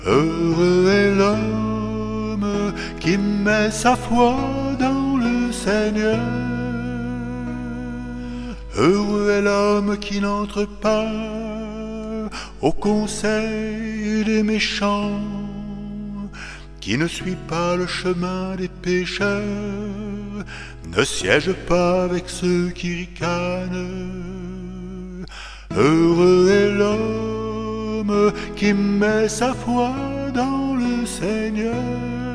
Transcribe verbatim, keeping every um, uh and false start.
Heureux est l'homme qui met sa foi dans le Seigneur. Heureux est l'homme qui n'entre pas au conseil des méchants, qui ne suit pas le chemin des pécheurs, ne siège pas avec ceux qui ricanent. Heureux est l'homme qui met sa foi dans le Seigneur.